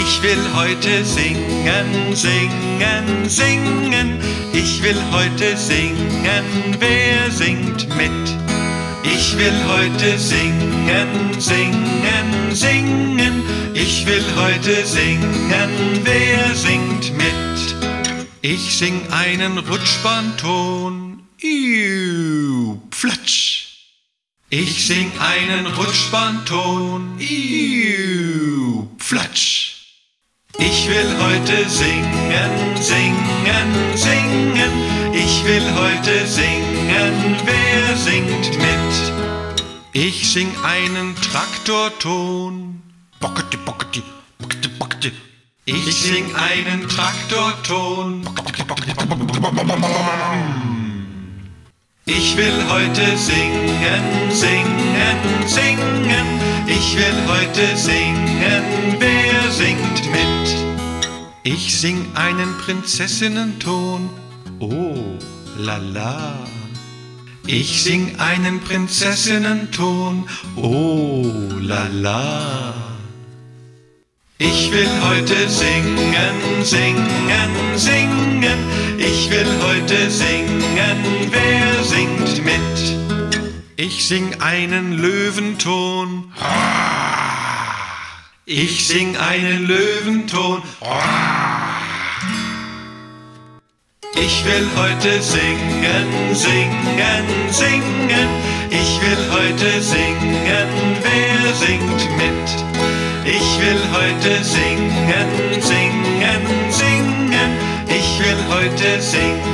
Ich will heute singen, singen, singen. Ich will heute singen, wer singt mit? Ich will heute singen, singen, singen. Ich will heute singen, wer singt mit? Ich sing einen Rutschbahnton, iu, flatsch. Ich sing einen Rutschbahnton, iu, flatsch. Ich will heute singen, singen, singen. Ich will heute singen, wer singt mit? Ich sing einen Traktorton, bockete, bockete, bockete, bockete. Ich sing einen Traktorton, bockete, bockete, bockete. Ich will heute singen, singen, singen. Ich will heute singen, wer singt mit? Ich sing einen Prinzessinnenton, oh, lala. Ich sing einen Prinzessinnenton, oh, lala. Ich will heute singen, singen, singen. Ich will heute singen, wer singt mit? Ich sing einen Löwenton. Ich sing einen Löwenton. Ich will heute singen, singen, singen. Ich will heute singen, wer singt mit? Ich will heute singen, singen, singen. Ich will heute singen.